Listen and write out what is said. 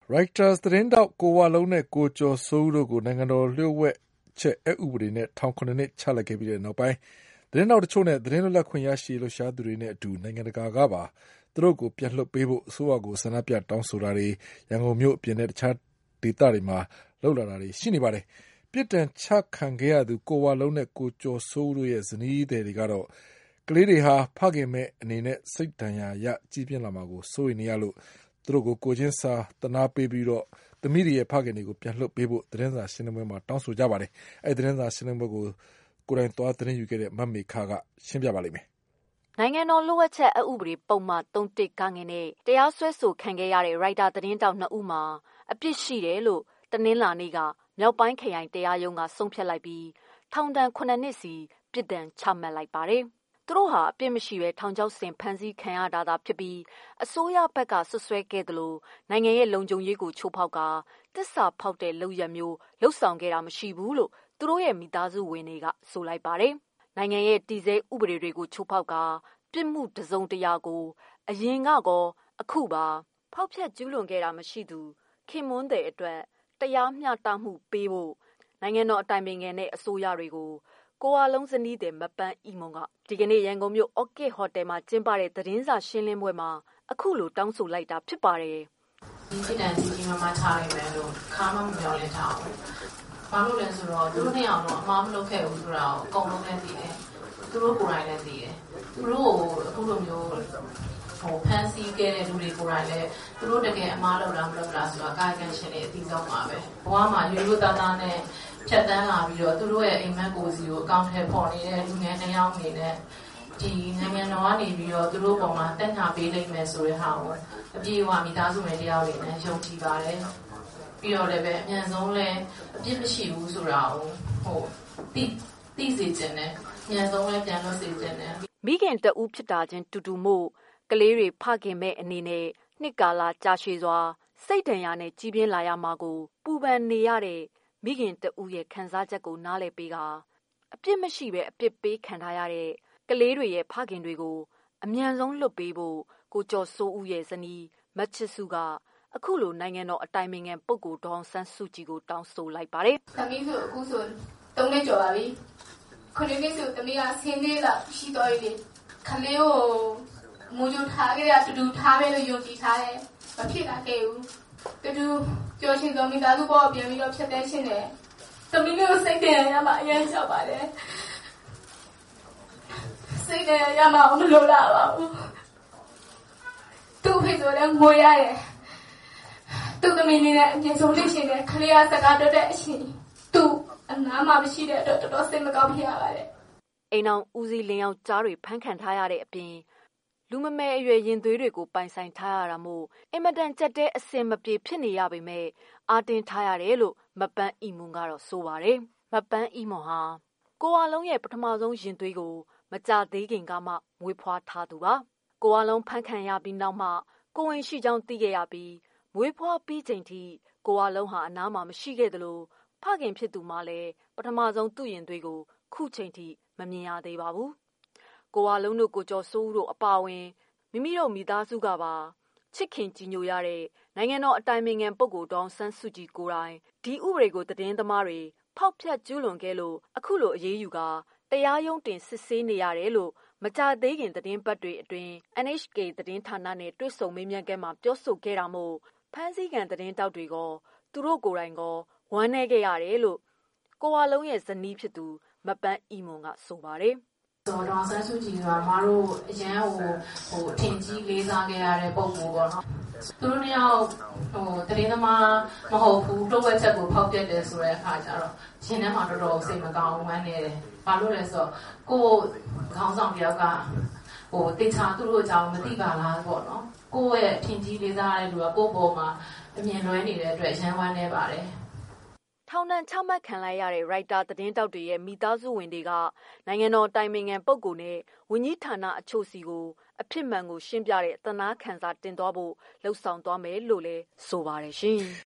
Reuters သတင်းထောက်ကိုဝလုံးနဲ့ကိုကျော်စိုးဦးတို့ကိုနိုင်ငံတော်လျှို့ဝှက်ချက်အက်ဥပဒေနဲ့ထောင် 9 နှစ်ချလိုက်ခဲ့ပြီးတဲ့နောက်ပိုင်းသတင်းထောက်တချို့နဲ့သတင်းလွတ်လပ်ခွင့်ရရှိလှုပ်ရှားသူတွေနဲ့အတူနိုင်ငံတကာကပါသူတို့ကိုပြန်လွှတ်ပေးဖို့အစိုးရကိုဆန္ဒပြတောင်းဆိုတာတွေရန်ကုန်မြို့အပြင်နဲ့တခြားဒေသတွေမှာလုပ်လာတာတွေရှိနေပါတယ်။ပြစ်ဒဏ်ချခံခဲ့ရသူကိုဝလုံးနဲ့ကိုကျော်စိုးဦးတို့ရဲ့ဇနီးသည်တွေကတော့ကလေးတွေဟာဖခင်မဲ့အနေနဲ့စိတ်ဒဏ်ရာရကြီးပြင်းလာမှာကိုစိုးရိမ်နေရလို့သူတို့ကိုကိုချင်းစာတနာပေးပြီးတော့သမီးတွေရဲ့ဖခင်တွေကိုပြန်လွှတ်ပေးဖို့သတင်းစာရှင်းလင်းပွဲမှာတောင်းဆိုကြပါတယ်။အဲဒီသတင်းစာရှင်းလင်းပွဲကိုကိုယ်တိုင်သွားသတင်းယူခဲ့တဲ့မမေခကရှင်းပြပါလိမ့်မယ်။နိုင်ငံတော်လျှို့ဝှက်ချက်အက်ဥပဒေပုံမှန်31ကငင်နဲ့တရားစွဲဆိုခံခဲ့ရတဲ့ရိုက်တာသတင်းတောက်2ဦးမှာအပြစ်ရှိတယ်လို့တနင်္လာနေ့ကမြောက်ပိုင်းခရိုင်တရားရုံးကဆုံးဖြတ်လိုက်ပြီးထောင်ဒဏ်9နှစ်စီပြစ်ဒဏ်ချမှတ်လိုက်ပါတယ်။သူတို့ဟာအပြစ်မရှိဘဲထောင်ချောက်ဆင်ဖမ်းဆီးခံရတာသာဖြစ်ပြီးအစိုးရဘက်ကဆွဆွဲခဲ့တယ်လို့နိုင်ငံရဲ့လုံခြုံရေးကိုချိုးဖောက်ကတစ္ဆာဖောက်တဲ့လုပ်ရမျိုးလှုပ်ဆောင်ခဲ့တာမရှိဘူးလို့သူတို့ရဲ့မိသားစုဝင်တွေကဆိုလိုက်ပါတယ်။နိုင်ငံရဲ့တည်ဆဲဥပဒေတွေကိုချိုးဖောက်ကပြစ်မှုတစုံတရာကိုအရင်ကကောအခုပါဖောက်ဖျက်ကျူးလွန်ခဲ့တာမရှိသူခင်မွန်းတဲ့အတွက်တရားမျှတမှုပေးဖို့နိုင်ငံတော်အတိုင်ပင်ခံနဲ့အစိုးရတွေကိုကိုဝလုံးဇနီးတဲ့မပန်းဤမုံကဒီကနေ့ရန်ကုန်မြို့ Orchid Hotel မှာကျင်းပတဲ့သတင်းစာရှင်းလင်းပွဲမှာအခုလိုတောင်းဆိုလိုက်တာဖြစ်ပါတယ်။ဒီစစ်တမ်းကြီးမှထားလိုက်မယ်လို့ခါမှမပြောလဲထားဘူး။ဘာလို့လဲဆိုတော့သူတို့နှစ်ယောက်တော့အမှားမလုပ်ခဲ့ဘူးဆိုတာကိုအကုန်လုံးလည်းသိတယ်။သူတို့ကိုယ်တိုင်လည်းသိတယ်။သူတို့ကိုအခုလိုမျိုးဖန်ဆီးခဲ့တဲ့လူတွေကိုယ်တိုင်လည်းသူတို့တကယ်အမှားလုပ်လားမလုပ်လားဆိုတာကာယကံရှင်တွေအသိဆုံးပါပဲ။ဘဝမှာရိုးရိုးသားသားနဲ့ဖြတ်တန်းလာပြီးတော့သူတို့ရဲ့အိမ်မက်ကိုစီကိုအကောင့်ထဲပေါ်နေတဲ့လူငယ်2ယောက်နေနဲ့ဒီနိုင်ငံတော်ကနေပြီးတော့သူတို့ပေါ်မှာတက်ညာပေးလိုက်မယ်ဆိုတဲ့ဟာကိုအပြည့်အဝမိသားစုဝင်တယောက်တွေနဲ့ယုံကြည်ပါတယ်ပြီးတော့လည်းပဲအမြန်ဆုံးလည်းအပြစ်မရှိဘူးဆိုတာကိုသိစေချင်တယ်အမြန်ဆုံးလည်းပြန်လို့စေချင်တယ်မိခင်တဦးဖြစ်တာချင်းတူတူမို့ကလေးတွေဖခင်မဲ့အနေနဲ့နှစ်ကာလကြာရှည်စွာစိတ်ဒဏ်ရာနဲ့ကြီးပြင်းလာရမှာကိုပူပန်နေရတဲ့မိခင်တဦးရဲ့ခံစားချက်ကိုနားလည်ပေးကအပြစ်မရှိပဲအပြစ်ပေးခံထားရတဲ့ကလေးတွေရဲ့ဖခင်တွေကိုအမြန်ဆုံးလွတ်ပေးဖို့ကိုကျော်စိုးဦးရဲ့ဇနီးမချစ်စုကအခုလိုနိုင်ငံတော်အတိုင်ပင်ခံပုဂ္ဂိုလ်ဒေါအောင်ဆန်းစုကြည်ကိုတောင်းဆိုလိုက်ပါတယ်။သမီးဆိုအခုဆို3နှစ်ကျော်ပါပြီ။9နှစ်ဆိုသမီးကဆင်းသေးတာရှိတော့လေခလေးကိုမူကြထားခဲ့ရတူထားပဲလို့ယုံကြည်ထားတယ်။မဖြစ်တာခဲ့ဘူး။တူကြော်ရှင်တော်မိသားစုပေါ်ပြန်ပြီးတော့ဖြတ်တဲ့ရှင်တယ်။သမီးလေးကိုစိတ်တယ်ရမှာအရင်ကြောက်ပါတယ်။စိတ်တယ်ရမှာမလိုလားပါဘူး။သူ့ဖေဆိုလည်းငိုရတယ်။သူ့သမီးလေးနဲ့အမြင်ဆုံးလေးရှင်တယ်ခလေးကစကားတော့တဲ့အရှင်သူ့အနားမှာမရှိတဲ့အတွက်တော်တော်စိတ်မကောင်းဖြစ်ရပါတယ်။အိမ်အောင်ဦးစီးလင်းအောင်ကြားတွေဖမ်းခံထားရတဲ့အပြင်လူမမဲအရွယ်ရင်သွေးတွေကိုပိုင်ဆိုင်ထားရတာမို့အင်မတန်ကြက်တဲ့အစင်မပြေဖြစ်နေရပေမဲ့အာတင်ထားရတယ်လို့မပန်းဤမွန်ကတော့ဆိုပါတယ်။မပန်းဤမွန်ဟာကိုဝလုံးရဲ့ပထမဆုံးရင်သွေးကိုမကြသေးခင်ကမှမွေးဖွားထားသူပါ။ကိုဝလုံးဖမ်းခံရပြီးနောက်မှကိုဝင်ရှိကြောင်းသိခဲ့ရပြီးမွေးဖွားပြီးချိန်ထိကိုဝလုံးဟာအနားမှာမရှိခဲ့သလိုဖခင်ဖြစ်သူမှလည်းပထမဆုံးသူ့ရင်သွေးကိုခုချိန်ထိမမြင်ရသေးပါဘူး။ကိုဝလုံးတို့ကိုကျော်စိုးဦးတို့အပါအဝင်မိမိတို့မိသားစုကပါချစ်ခင်ကြည်ညိုရတဲ့နိုင်ငံတော်အတိုင်ပင်ခံပုဂ္ဂိုလ်ဒေါအောင်ဆန်းစုကြည်ကိုယ်တိုင်ဒီဥပဒေကိုသတင်းသမားတွေဖောက်ဖျက်ကျူးလွန်ခဲ့လို့အခုလိုအရေးယူကတရားရုံးတင်စစ်ဆေးနေရတယ်လို့မကြသေးခင်သတင်းပတ်တွေအတွင်း NHK သတင်းဌာနနဲ့တွေ့ဆုံမေးမြန်းခန်းမှာပြောဆိုခဲ့တာမို့ဖမ်းဆီးခံသတင်းတောက်တွေကသူတို့ကိုယ်တိုင်ကဝမ်းနည်းခဲ့ရတယ်လို့ကိုဝလုံးရဲ့ဇနီးဖြစ်သူမပန်းဤမွန်ကဆိုပါတယ်ဒေါ်ဆန်းစုကြည်ကမတို့အရန်ဟိုအထင်ကြီးလေးစားခဲ့ရတဲ့ပုံကိုပေါ့နော်သူတို့နှစ်ယောက်တရင်သမားမဟုတ်ဘူးတော့ဝက်ချက်ကိုဖောက်ပြတယ်ဆိုတဲ့အခါကျတော့ရှင်ထဲမှာတော်တော်စိတ်မကောင်းဝမ်းနေတယ်ဘာလို့လဲဆိုတော့ကိုခေါင်းဆောင်တယောက်ကတေချာသူတို့အကြောင်းမသိပါလားပေါ့နော်ကိုရဲ့အထင်ကြီးလေးစားတဲ့လူကကိုပေါ်မှာအမြင်လွဲနေတဲ့အတွက်ရမ်းဝမ်းနေပါတယ်ထောင်ဒဏ်ချမှတ်ခံလိုက်ရတဲ့ရိုက်တာသတင်းတောက်တွေရဲ့မိသားစုဝင်တွေကနိုင်ငံတော်တိုင်ပင်ခံပုဂ္ဂိုလ်နဲ့ဝန်ကြီးဌာနအချို့စီကိုအဖြစ်မှန်ကိုရှင်းပြတဲ့သနားခံစာတင်သွားဖို့လှုံ့ဆော်သွားမယ်လို့လည်းဆိုပါတယ်ရှင်။